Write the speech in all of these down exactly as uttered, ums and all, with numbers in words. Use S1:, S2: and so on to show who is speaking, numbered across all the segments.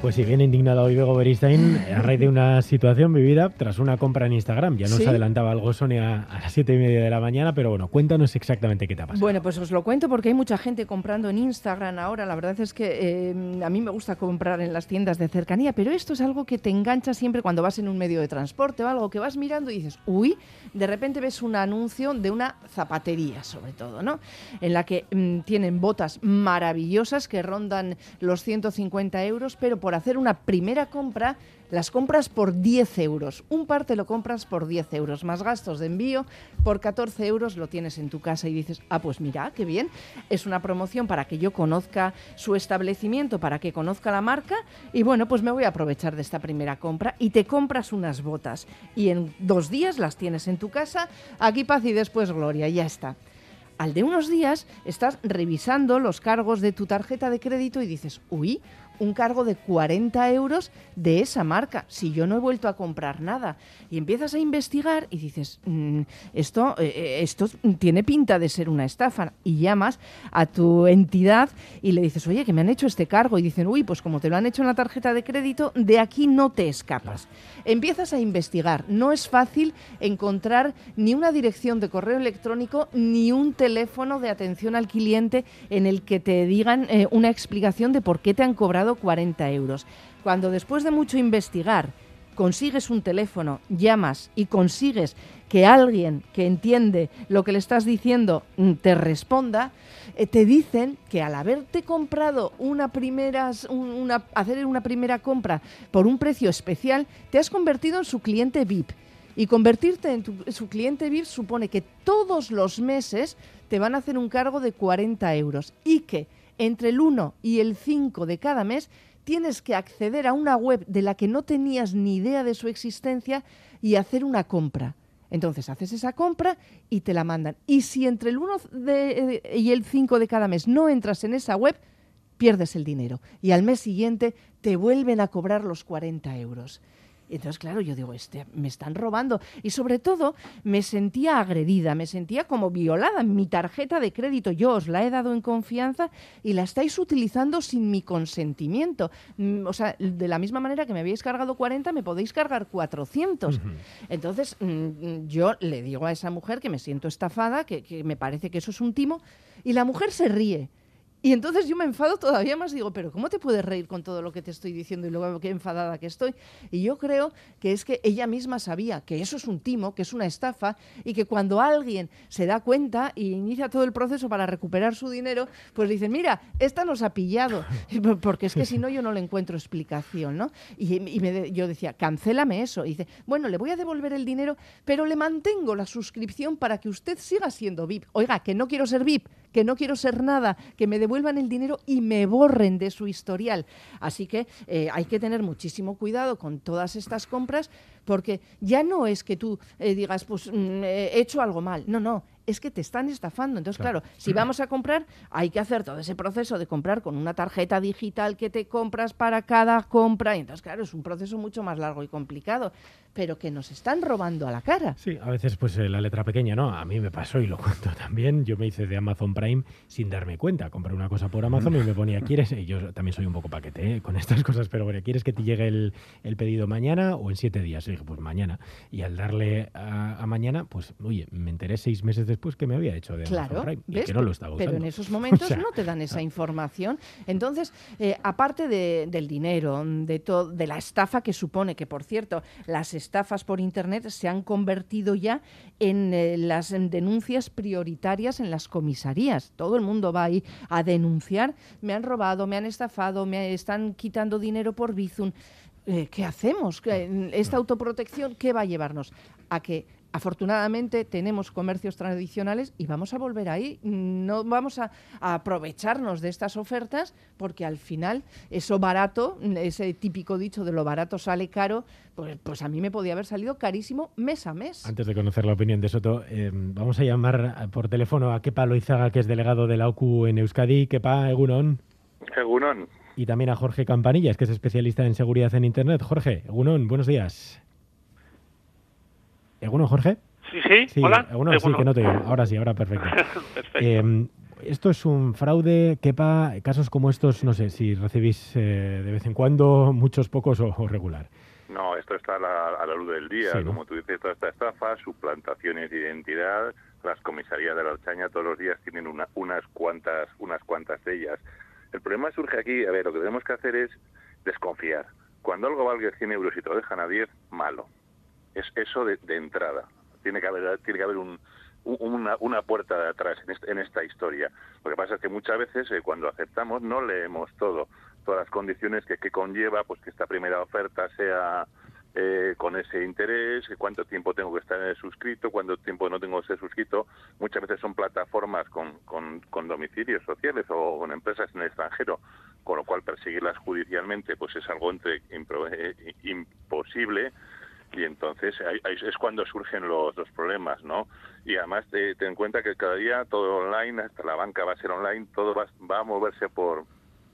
S1: Pues sí, viene indignado hoy Bego Beristain a raíz de una situación vivida tras una compra en Instagram. Ya nos
S2: ¿Sí?
S1: adelantaba algo Sonia a las siete y media de la mañana, pero bueno, cuéntanos exactamente qué te ha pasado.
S2: Bueno, pues os lo cuento porque hay mucha gente comprando en Instagram ahora. La verdad es que eh, a mí me gusta comprar en las tiendas de cercanía, pero esto es algo que te engancha siempre cuando vas en un medio de transporte o algo que vas mirando y dices, uy, de repente ves un anuncio de una zapatería, sobre todo, ¿no? En la que mmm, tienen botas maravillosas que rondan los ciento cincuenta euros, pero por hacer una primera compra, las compras por diez euros. Un par te lo compras por diez euros, más gastos de envío, por catorce euros lo tienes en tu casa y dices, ah, pues mira, qué bien, es una promoción para que yo conozca su establecimiento, para que conozca la marca y bueno, pues me voy a aprovechar de esta primera compra y te compras unas botas y en dos días las tienes en tu casa, aquí paz y después gloria, ya está. Al de unos días estás revisando los cargos de tu tarjeta de crédito y dices, uy, un cargo de cuarenta euros de esa marca, si yo no he vuelto a comprar nada. Y empiezas a investigar y dices, mmm, esto, eh, esto tiene pinta de ser una estafa. Y llamas a tu entidad y le dices, oye, que me han hecho este cargo. Y dicen, uy, pues como te lo han hecho en la tarjeta de crédito, de aquí no te escapas. Empiezas a investigar. No es fácil encontrar ni una dirección de correo electrónico ni un teléfono de atención al cliente en el que te digan eh, una explicación de por qué te han cobrado cuarenta euros. Cuando después de mucho investigar consigues un teléfono, llamas y consigues que alguien que entiende lo que le estás diciendo te responda, eh, te dicen que al haberte comprado una primera, una, hacer una primera compra por un precio especial, te has convertido en su cliente V I P. Y convertirte en tu, su cliente V I P supone que todos los meses te van a hacer un cargo de cuarenta euros y que entre el uno y el cinco de cada mes tienes que acceder a una web de la que no tenías ni idea de su existencia y hacer una compra. Entonces haces esa compra y te la mandan. Y si entre el uno de, y el cinco de cada mes no entras en esa web, pierdes el dinero. Y al mes siguiente te vuelven a cobrar los cuarenta euros. Entonces, claro, yo digo, este, me están robando. Y sobre todo, me sentía agredida, me sentía como violada. Mi tarjeta de crédito yo os la he dado en confianza y la estáis utilizando sin mi consentimiento. Mm, o sea, de la misma manera que me habéis cargado cuarenta, me podéis cargar cuatrocientos. Uh-huh. Entonces, mm, yo le digo a esa mujer que me siento estafada, que, que me parece que eso es un timo, y la mujer se ríe. Y entonces yo me enfado todavía más, digo, pero ¿cómo te puedes reír con todo lo que te estoy diciendo y luego qué enfadada que estoy? Y yo creo que es que ella misma sabía que eso es un timo, que es una estafa y que cuando alguien se da cuenta y inicia todo el proceso para recuperar su dinero, pues dicen, mira, esta nos ha pillado, porque es que si no yo no le encuentro explicación, ¿no? Y, y me, yo decía, cancélame eso. Y dice, bueno, le voy a devolver el dinero, pero le mantengo la suscripción para que usted siga siendo V I P. Oiga, que no quiero ser V I P, que no quiero ser nada, que me devuelvan el dinero y me borren de su historial. Así que eh, hay que tener muchísimo cuidado con todas estas compras, porque ya no es que tú eh, digas, pues mm, he hecho algo mal. No, no, es que te están estafando. Entonces, claro. claro, si vamos a comprar, hay que hacer todo ese proceso de comprar con una tarjeta digital que te compras para cada compra. Y entonces, claro, es un proceso mucho más largo y complicado, pero que nos están robando a la cara.
S1: Sí, a veces pues eh, la letra pequeña, ¿no? A mí me pasó y lo cuento también. Yo me hice de Amazon Prime sin darme cuenta. Compré una cosa por Amazon y me ponía, ¿quieres? Y yo también soy un poco paquete ¿eh? con estas cosas, pero bueno, ¿quieres que te llegue el, el pedido mañana o en siete días? Y dije, pues mañana. Y al darle a, a mañana, pues, oye, me enteré seis meses después que me había hecho de
S2: claro,
S1: Amazon Prime
S2: ¿ves?
S1: y que no lo estaba usando.
S2: Pero en esos momentos
S1: o sea,
S2: no te dan esa información. Entonces, eh, aparte de, del dinero, de, to- de la estafa que supone, que por cierto, las estafas por Internet se han convertido ya en eh, las en denuncias prioritarias en las comisarías. Todo el mundo va ahí a denunciar, me han robado, me han estafado, me están quitando dinero por Bizum. Eh, ¿Qué hacemos? ¿Esta autoprotección qué va a llevarnos? A que afortunadamente tenemos comercios tradicionales y vamos a volver ahí. No vamos a, a aprovecharnos de estas ofertas porque al final eso barato, ese típico dicho de lo barato sale caro, pues, pues a mí me podía haber salido carísimo mes a mes.
S1: Antes de conocer la opinión de Soto, eh, vamos a llamar por teléfono a Kepa Loizaga, que es delegado de la O C U en Euskadi. Kepa, egunon.
S3: Egunon.
S1: Y también a Jorge Campanillas, que es especialista en seguridad en Internet. Jorge, egunon, buenos días. ¿Egunon, Jorge?
S3: Sí, sí,
S1: sí
S3: hola.
S1: Egunon, sí, que no te oigo. Ahora sí, ahora perfecto.
S3: Perfecto.
S1: Eh, ¿Esto es un fraude? Kepa, casos como estos, no sé, si recibís eh, de vez en cuando, muchos, pocos o, o regular.
S3: No, esto está a la, a la luz del día. Sí, ¿no? Como tú dices, toda esta estafa, suplantaciones de identidad, las comisarías de la Archaña todos los días tienen una, unas cuantas unas cuantas de ellas. El problema surge aquí, a ver, lo que tenemos que hacer es desconfiar. Cuando algo valga cien euros y te lo dejan a diez, malo. Es eso de, de entrada. Tiene que haber, tiene que haber un, una, una puerta de atrás en, este, en esta historia. Lo que pasa es que muchas veces eh, cuando aceptamos no leemos todo, todas las condiciones que, que conlleva pues que esta primera oferta sea eh, con ese interés, cuánto tiempo tengo que estar suscrito, cuánto tiempo no tengo que ser suscrito. Muchas veces son plataformas con, con, con domicilios sociales o con empresas en el extranjero, con lo cual perseguirlas judicialmente pues es algo entre, impro, eh, imposible. Y entonces ahí, ahí es cuando surgen los, los problemas, ¿no? Y además eh, ten en cuenta que cada día todo online, hasta la banca va a ser online, todo va, va a moverse por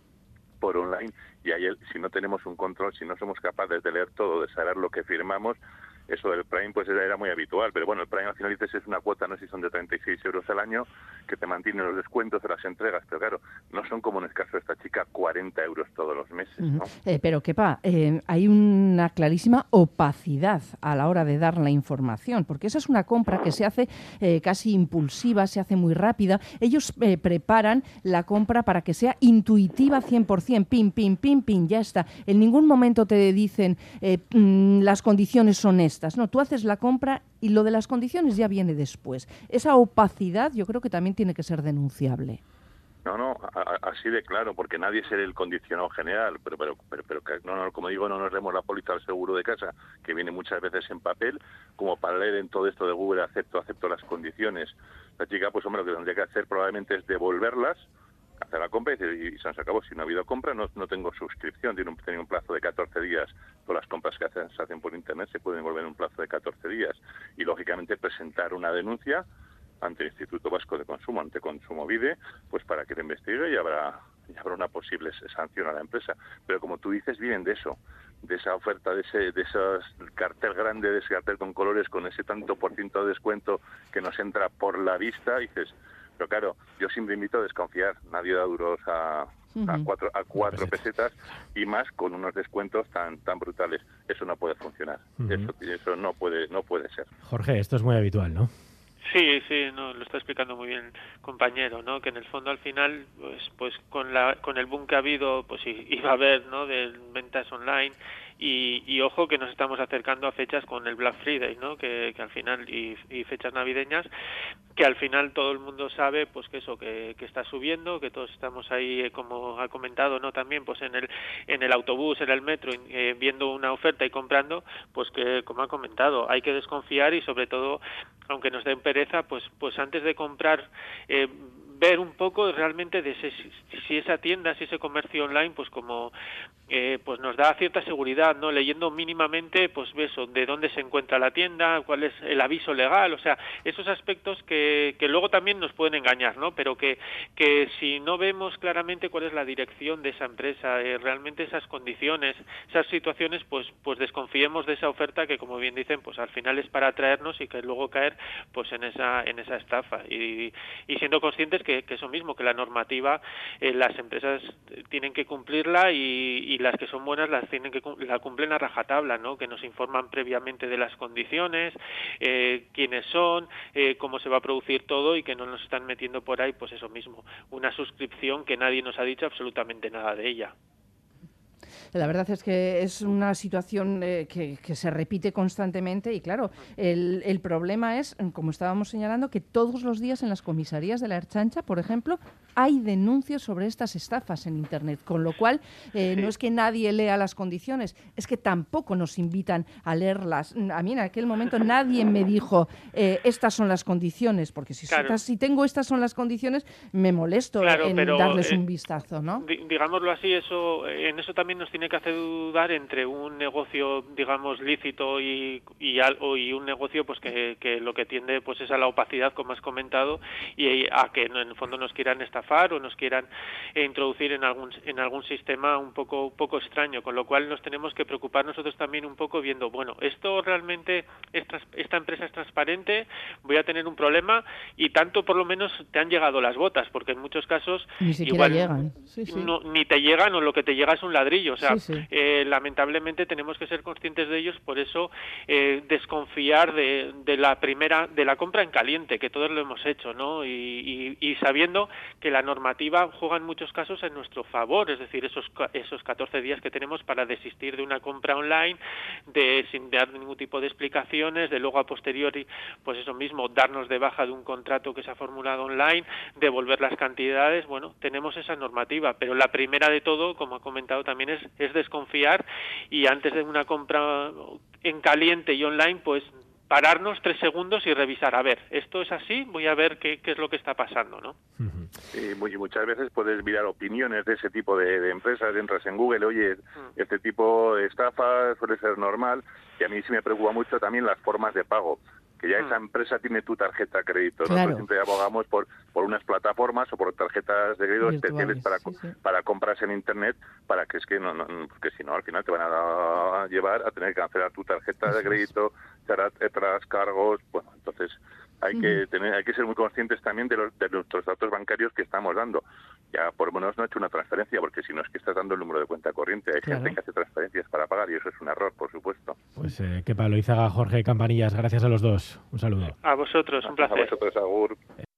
S3: por online, y ahí si no tenemos un control, si no somos capaces de leer todo, de saber lo que firmamos, eso del Prime pues era muy habitual, pero bueno, el Prime al final dices es una cuota, no sé si son de treinta y seis euros al año, que te mantienen los descuentos de las entregas, pero claro, no son como en el caso de esta chica, cuarenta euros todos los meses, ¿no?
S2: Uh-huh. Eh, pero Kepa, eh, hay una clarísima opacidad a la hora de dar la información, porque esa es una compra que se hace eh, casi impulsiva, se hace muy rápida. Ellos eh, preparan la compra para que sea intuitiva cien por ciento, pim, pim, pim, pim, ya está. En ningún momento te dicen eh, mm, las condiciones son estas. No, tú haces la compra y lo de las condiciones ya viene después. Esa opacidad yo creo que también tiene que ser denunciable.
S3: No, no, a, a, así de claro, porque nadie es el condicionado general, pero pero pero, pero que, no, no, como digo, no nos leemos la póliza del seguro de casa, que viene muchas veces en papel, como para leer en todo esto de Google, acepto, acepto las condiciones. La chica, pues hombre, lo que tendría que hacer probablemente es devolverlas, hacer la compra y, y se nos acabó. Si no ha habido compra, no, no tengo suscripción. Tiene un, tiene un plazo de catorce días. Todas las compras que hacen, se hacen por Internet se pueden devolver en un plazo de catorce días. Y, lógicamente, presentar una denuncia ante el Instituto Vasco de Consumo, ante Kontsumobide, pues para que le investigue y habrá, y habrá una posible sanción a la empresa. Pero, como tú dices, vienen de eso, de esa oferta, de ese de esos cartel grande, de ese cartel con colores, con ese tanto por ciento de descuento que nos entra por la vista, y dices... Pero claro, yo siempre invito a desconfiar. Nadie da duros a, a cuatro, a cuatro pesetas y más con unos descuentos tan tan brutales. Eso no puede funcionar. Uh-huh. Eso, eso no puede no puede ser.
S1: Jorge, esto es muy habitual, ¿no?
S4: Sí, sí, no, lo está explicando muy bien el compañero, ¿no? Que en el fondo al final, pues, pues con la con el boom que ha habido, pues iba a haber, ¿no? De ventas online. Y, y ojo que nos estamos acercando a fechas con el Black Friday, ¿no? Que, que al final y, y fechas navideñas, que al final todo el mundo sabe, pues que eso, que, que está subiendo, que todos estamos ahí, eh, como ha comentado, ¿no? También, pues en el en el autobús, en el metro, eh, viendo una oferta y comprando, pues que, como ha comentado, hay que desconfiar y sobre todo, aunque nos den pereza, pues pues antes de comprar, eh, ver un poco realmente de ese, si esa tienda, si ese comercio online, pues como eh, pues nos da cierta seguridad, ¿no? Leyendo mínimamente, pues eso, de dónde se encuentra la tienda, cuál es el aviso legal, o sea, esos aspectos que, que luego también nos pueden engañar, ¿no? Pero que, que si no vemos claramente cuál es la dirección de esa empresa, eh, realmente esas condiciones, esas situaciones, pues pues desconfiemos de esa oferta que, como bien dicen, pues al final es para atraernos y que luego caer pues en esa en esa estafa y, y siendo conscientes que Que, que eso mismo, que la normativa eh, las empresas tienen que cumplirla y, y las que son buenas las tienen que la cumplen a rajatabla, ¿no? Que nos informan previamente de las condiciones, eh, quiénes son, eh, cómo se va a producir todo y que no nos están metiendo por ahí, pues eso mismo, una suscripción que nadie nos ha dicho absolutamente nada de ella.
S2: La verdad es que es una situación eh, que, que se repite constantemente y claro, el, el problema es, como estábamos señalando, que todos los días en las comisarías de la Ertzaintza, por ejemplo, hay denuncias sobre estas estafas en Internet, con lo cual eh, sí. no es que nadie lea las condiciones, es que tampoco nos invitan a leerlas. A mí en aquel momento nadie me dijo eh, estas son las condiciones, porque si,
S4: claro.
S2: estas, si tengo estas son las condiciones, me molesto
S4: claro,
S2: en
S4: pero,
S2: darles
S4: eh,
S2: un vistazo, ¿no?
S4: Digámoslo así, eso en eso también nos tiene que hacer dudar entre un negocio, digamos, lícito y y, al, y un negocio pues que, que lo que tiende pues es a la opacidad, como has comentado, y a que en el fondo nos quieran estafar o nos quieran eh, introducir en algún en algún sistema un poco un poco extraño, con lo cual nos tenemos que preocupar nosotros también un poco viendo, bueno, esto realmente es trans, esta empresa es transparente, voy a tener un problema, y tanto por lo menos te han llegado las botas, porque en muchos casos
S2: ni siquiera
S4: igual
S2: llegan. Sí, sí.
S4: No, ni te llegan, o lo que te llega es un ladrillo, o sea,
S2: sí, sí.
S4: Eh, lamentablemente tenemos que ser conscientes de ellos, por eso eh, desconfiar de, de la primera, de la compra en caliente, que todos lo hemos hecho, ¿no? Y, y, y sabiendo que la normativa juega en muchos casos en nuestro favor, es decir, esos esos catorce días que tenemos para desistir de una compra online, de sin dar ningún tipo de explicaciones, de luego a posteriori, pues eso mismo, darnos de baja de un contrato que se ha formulado online, devolver las cantidades, bueno, tenemos esa normativa, pero la primera de todo, como ha comentado también, es, es desconfiar, y antes de una compra en caliente y online, pues pararnos tres segundos y revisar, a ver, esto es así, voy a ver qué, qué es lo que está pasando, ¿no?
S3: Y muy, muchas veces puedes mirar opiniones de ese tipo de, de empresas, entras en Google, oye, mm. este tipo de estafa suele ser normal, y a mí sí me preocupa mucho también las formas de pago, que ya esa empresa tiene tu tarjeta de crédito.
S2: Claro.
S3: Nosotros siempre abogamos por por unas plataformas o por tarjetas de crédito virtuales, especiales para sí, sí. para compras en Internet, para que es que no, no porque si no al final te van a llevar a tener que cancelar tu tarjeta de crédito, tras cargos, bueno, entonces hay uh-huh. que tener hay que ser muy conscientes también de los de nuestros datos bancarios que estamos dando. Ya por lo menos no he hecho una transferencia, porque si no es que estás dando el número de cuenta corriente. Hay
S2: claro.
S3: gente que hace transferencias para pagar y eso es un error, por supuesto.
S1: Pues eh, Kepa Loizaga, Jorge Campanillas, gracias a los dos. Un saludo.
S4: A vosotros, un placer.
S3: A vosotros, Agur.